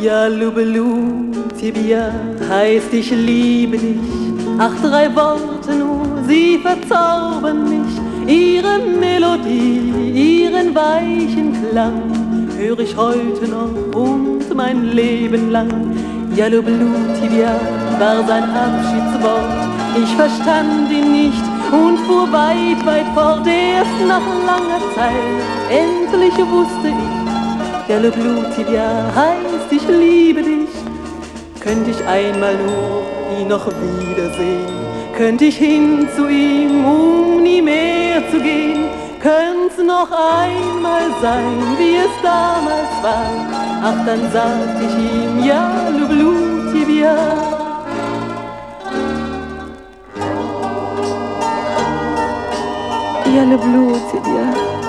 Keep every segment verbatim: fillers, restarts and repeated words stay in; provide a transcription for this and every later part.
Ja, Lubelu, Tibia, heißt ich liebe dich. Ach, drei Worte nur, sie verzaubern mich. Ihre Melodie, ihren weichen Klang hör ich heute noch und mein Leben lang. Ja, Lubelu, Tibia, war sein Abschiedswort. Ich verstand ihn nicht und fuhr weit, weit fort. Erst nach langer Zeit, endlich wusste ich, ja, Lubelu, Tibia, heißt ich liebe dich. Könnt ich einmal nur ihn noch wiedersehen, könnt ich hin zu ihm, um nie mehr zu gehen. Könnt's noch einmal sein, wie es damals war. Ach, dann sagt ich ihm, ja, Lubelu, Tibia. Ja, Lubelu, Tibia.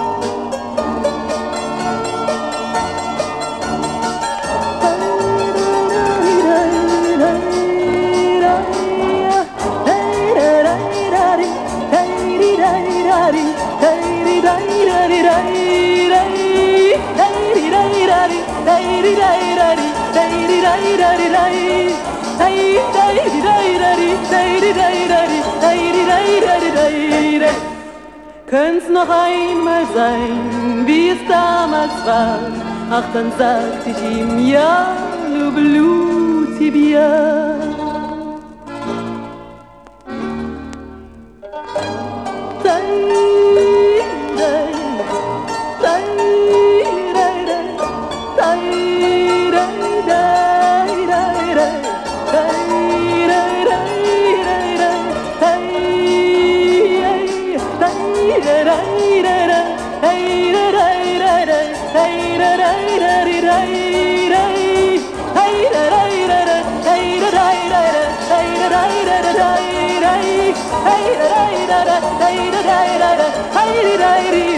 Könnt's noch einmal sein, wie es damals war. Ach, dann sagt ich ihm, ja, Lubelu, Tibia. Hey,